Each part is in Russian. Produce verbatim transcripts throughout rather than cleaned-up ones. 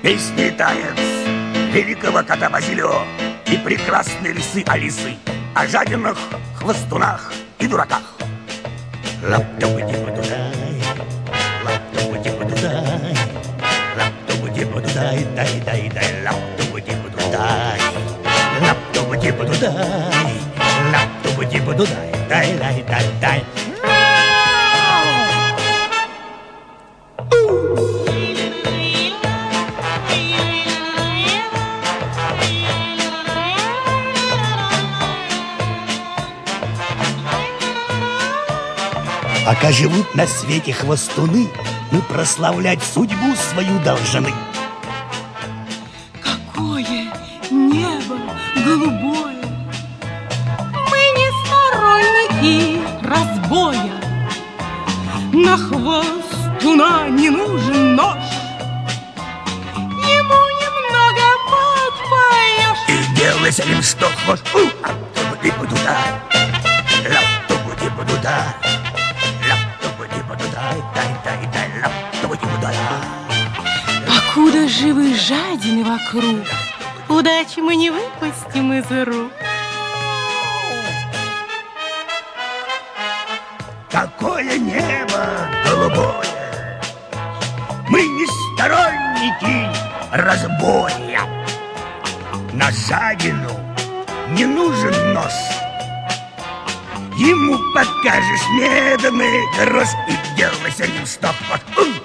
Песни и танец великого кота Базилио и прекрасной лисы Алисы о жадинах, хвостунах и дураках. Лап-тупа-типа-дудай, лап-тупа-типа-дудай, лап-тупа-типа-дудай, дай-дай-дай, лап-тупа-типа-дудай, лап-тупа-типа-дудай, лап-тупа-типа-дудай, дай-дай-дай-дай. Пока живут на свете хвостуны, мы прославлять судьбу свою должны. Какое небо голубое! Мы не сторонники разбоя. На хвостуна не нужен нож, ему немного подпоешь. И делай с ним что хочешь. Ап-тупа-типа-дуда, лап-тупа-типа-дуда, покуда живы жадины вокруг, удачи мы не выпустим из рук. Какое небо голубое! Мы не сторонники разбоя. На жадину не нужен нож, ему покажешь медный грош и делай с ним что хочешь.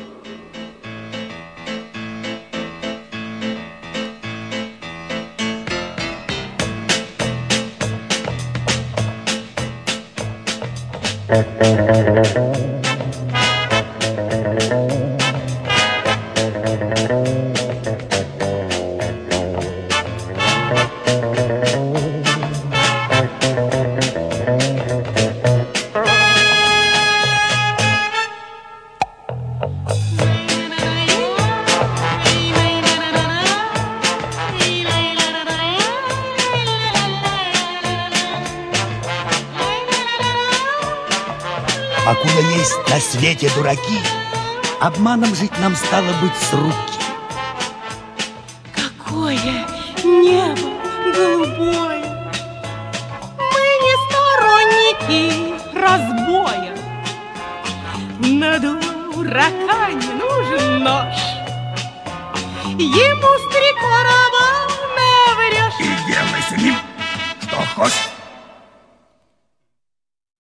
Покуда есть на свете дураки, обманом жить нам стало быть с руки. Какое небо голубое! Мы не сторонники разбоя. На дурака не нужен нож, ему с три короба наврешь. И делай с ним что хочешь.